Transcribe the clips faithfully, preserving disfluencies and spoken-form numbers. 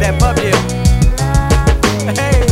that pub deal. Hey.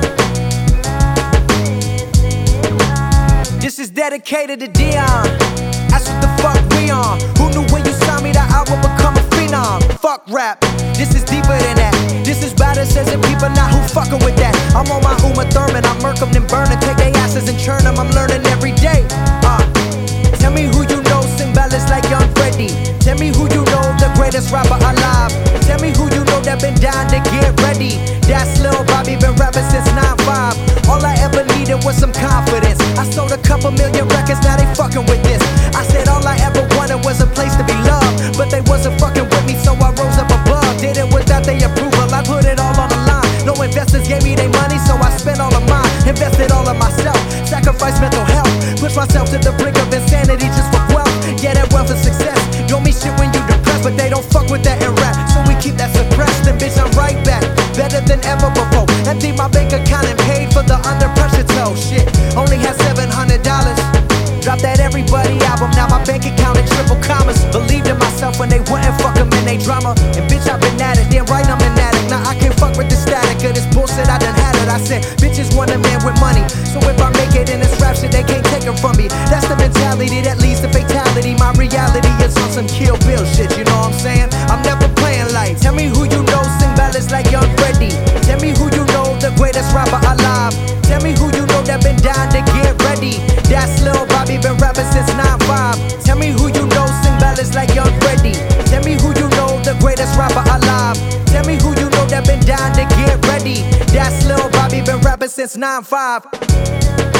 This is dedicated to Dion. That's what the fuck we on. Who knew when you saw me that I would become a phenom? Fuck rap, this is deeper than that. This is better, says it people, not who fucking with that. I'm on my Uma Thurman, I murk them, then burn them. Take their asses and churn them, I'm learning every day. Uh, tell me who you know, sing ballads like Young Freddy. Tell me who you know, the greatest rapper alive. Tell me who you know that been dying to get ready. That's Lil Bobby, been rapping since nine five. All I ever needed was some confidence. I sold a couple million records, now they fucking with this. I said all I ever wanted was a place to be loved, but they wasn't fucking with me, so I rose up above. Did it without their approval, I put it all on the line. No investors gave me their money, so I spent all of mine. Invested all of myself, sacrificed mental health. Push myself to the brink of insanity just for wealth. Yeah, that wealth is success. Don't mean shit when you depressed, but they don't fuck with that in rap, so we keep that suppressed. And bitch, I'm right back, better than ever before. Empty my bank account and paid for the under pressure toe. Shit, only had seven hundred dollars. Dropped that Everybody album, now my bank account in triple commas. Believed in myself when they wouldn't fuck them in they drama. And bitch, I've been at it, then right I'm an addict. Now I can't fuck with the static of this bullshit, I done had it. I said, bitches want a man with money, so if I make it in this rap shit, they can't take it from me. That's the mentality that leads to fatality. My reality is on some Kill Bill shit, you know what I'm saying? I'm never playing life. Tell me who you know, sing ballads like Young Freddy. Tell me who you know, the greatest rapper alive. Tell me who you know that been dying to get ready. That's Lil Bobby, been rapping since nine five. Tell me who you know, sing ballads like Young Freddy. Tell me who you know, the greatest rapper alive. Tell me who you know that been dying to get ready. That's Lil Bobby, been rapping since nine five.